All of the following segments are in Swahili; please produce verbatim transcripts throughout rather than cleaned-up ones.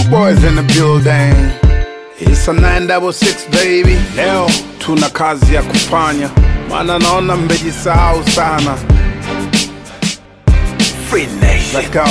boys in the building. It's a nine double six baby. Leo tuna kazi ya kufanya, maana naona mmejisahau sana. Free Nation. Let's go.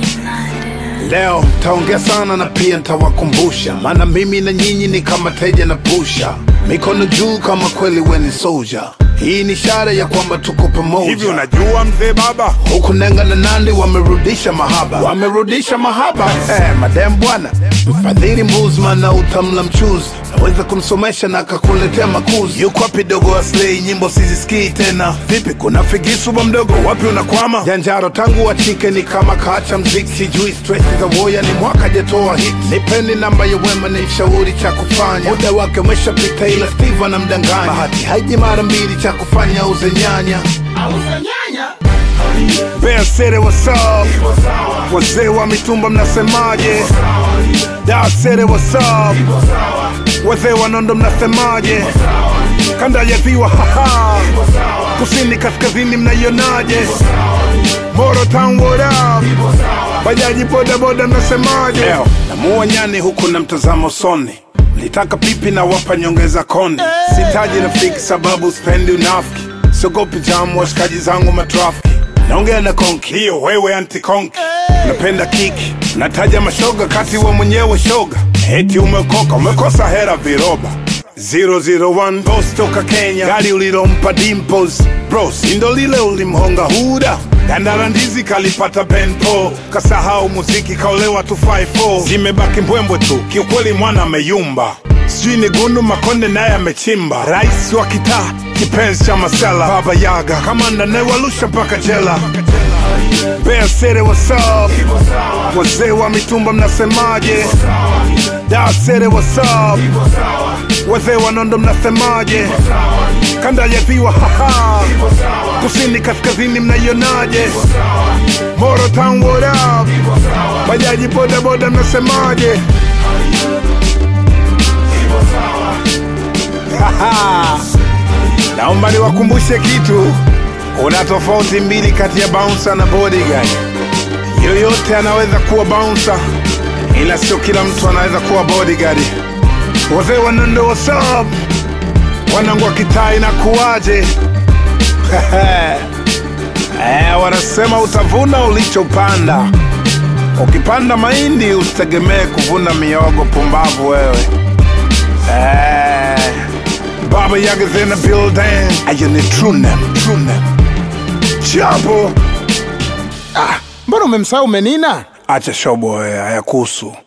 Leo taongea sana na pia nitawakumbusha, maana mimi na nyinyi ni kama teja na pusha, mikono juu kama kweli we ni soldier. Hii ni ishara ya kwamba tuko pamoja. Hivi unajua mzee baba, huku Nenga na Nandi wamerudisha mahaba, wamerudisha mahaba. Eh, madam bwana, mfadhili Mbuzman na utamla mchuzi, naweza kumsomesha na akakuletea makuzi. Yuko wapi dogo Aslay, nyimbo sizisikii tena. Vipi kuna Figisu ba mdogo, wapi unakwama? Janjaro tangu wachike ni kama kaacha mziki, sijui stress za woya ni mwaka jetoa hit. Nipeni namba ya Wema ni shauri cha kufanya, muda wake umeshapita ila Steve anamdanganya. Bahati haiji mara mbili cha kufanya uze nyanya. Auze nyanya. Bear City what's up? Wazee wa mitumba mnasemaje? Da City what's up? Wazee wa Nondo mnasemaje? Kanda ya Ziwa haha, kusini kaskazini mnaionaje? Moro Town what up? Bajaji boda boda mnasemaje? Leo namuua nyani huku na mtazamo soni, nitaka pipi na wapa nyongeza konde. Sitaji rafiki sababu spendi unafiki, sogopi jamu washikaji zangu matrafiki. Naongea na konki, hiyo wewe anti-konki. Unapenda kiki, nataja mashoga kati wa mwenyewe shoga. Eti umekoka, umekosa hera viroba. zero zero one Ghost toka Kenya, gari ulilompa Dimples Bros, indo lile ulimhonga Huda. Gandara ndizi kalipata Benpo, kasahau muziki kaulewa tu five four. Zimebaki mbwembwe tu, kiukweli mwana ameyumba. Sijui ni Gundu Makonde naye amechimba. Rais wa kitaa, kipenzi cha masela, Baba Yaga, kamanda newalusha mpaka jela. Bear City what's up? Wazee wa mitumba mnasemaje? Da City what's up? Wazee wa Nondo mnasemaje? Kanda ya Ziwa haha, kusini kaskazini mnaionaje? Moro Town what up? Bajaji boda boda mnasemaje? Haha. Naomba niwakumbushe kitu, kuna tofauti mbili kati ya bouncer na bodyguard. Yoyote anaweza kuwa bouncer, ila sio kila mtu anaweza kuwa bodyguard. Wazee wa Nondo what's up? Wanangu wa kitaa inakuaje? Eh, wanasema utavuna ulichopanda. Ukipanda mahindi usitegemee kuvuna miogo, pumbavu wewe. Eh, Baba Yaga's in the building. Ayo ni true name, true name. Chapo. Ah, mbona umemsahau Menina? Acha shobo, hayakuhusu.